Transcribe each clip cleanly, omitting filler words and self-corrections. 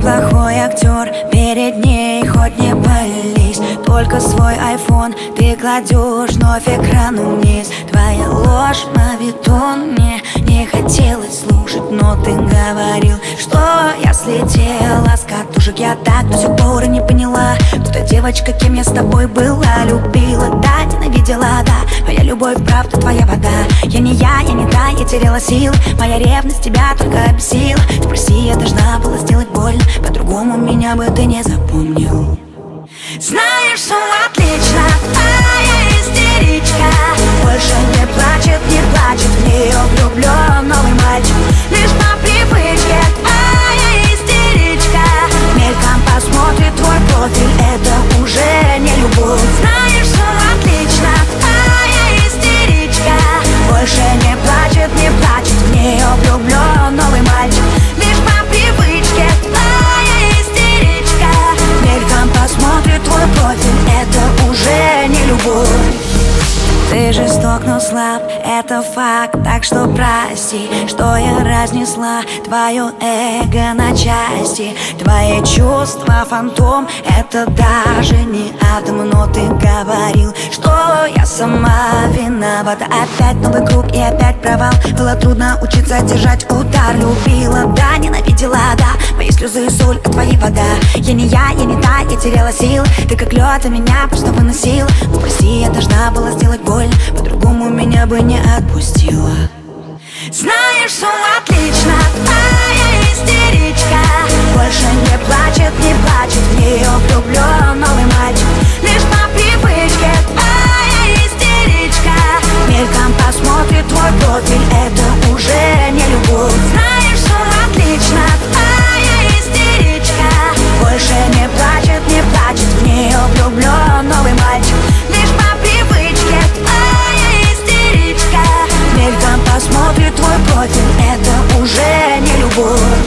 плохой актер, перед ней хоть не пались. Только свой айфон ты кладешь вновь экран вниз. Твоя ложь мавитон, мне не хотелось слушать, но ты говорил, что я слетела с катушек. Я так до сих пор и не поняла, кто та девочка, кем я с тобой была. Любила, да, ненавидела, да, моя любовь, правда, твоя вода. Я не та, я теряла силы, моя ревность тебя только обесила. Спроси, я должна была сделать больно, по-другому меня бы ты не запомнил. Знаешь, все отлично, твоя истеричка больше не плачет, в нее влюблен новый мальчик. Лишь по привычке твоя истеричка мельком посмотрит твой профиль, это уже не любовь. Знаешь, все отлично, твоя истеричка больше не плачет, в нее влюблен новый мальчик. Лишь по привычке твоя истеричка мельком посмотрит твой профиль, это уже не любовь. Ты жесток, но слаб, это факт, так что прости, что я разнесла твое эго на части. Твои чувства фантом, это даже не атом. Но ты говорил, что я сама виновата. Опять новый круг и опять провал. Было трудно учиться держать удар. Любила, да, ненавидела, да, мои слезы и соль, а твои вода. Я не та, я теряла сил. Ты как лед, а меня просто выносил. Ну прости, я должна была сделать боль, по-другому меня бы не отпустила. Знаешь, все отлично, твоя истеричка больше не плачет, в нее влюблен новый мальчик. Лишь по привычке твоя истеричка мельком посмотрит твой профиль, это уже не любовь. Знаешь, все отлично, твоя истеричка больше не плачет, в нее влюблен новый мальчик. Лишь по привычке твоя истеричка мельком посмотрит твой профиль, это уже не любовь.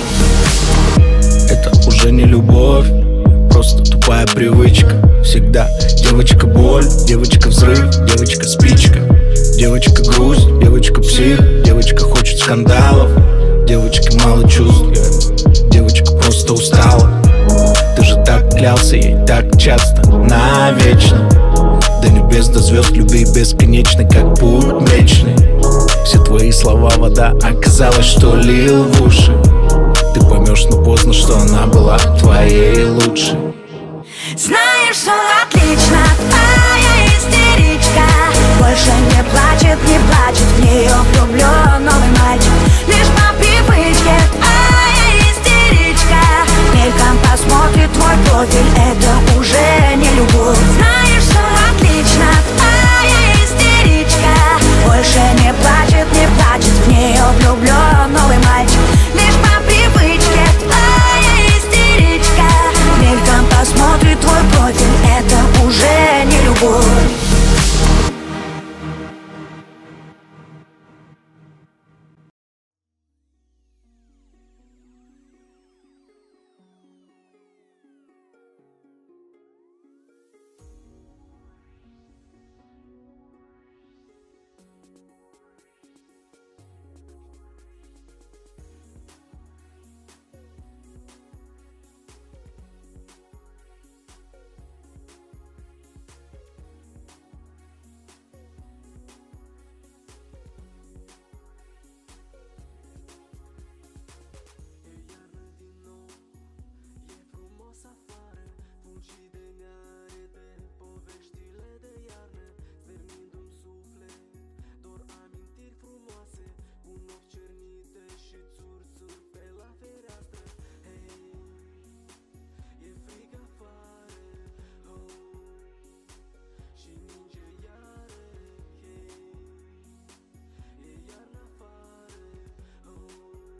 Это уже не любовь, просто тупая привычка. Всегда девочка боль, девочка взрыв, девочка спичка, девочка грусть, девочка псих, девочка хочет скандалов, девочка мало чувств, девочка просто устала. Ты же так клялся ей так часто, навечно. До небес, до звезд, любви бесконечной, как путь млечный. Все твои слова вода, оказалось, что лил в уши. Ты поймешь, но поздно, что она была твоей лучшей. Знаешь, все отлично, твоя истеричка больше не плачет, в нее влюблен новый мальчик. Лишь по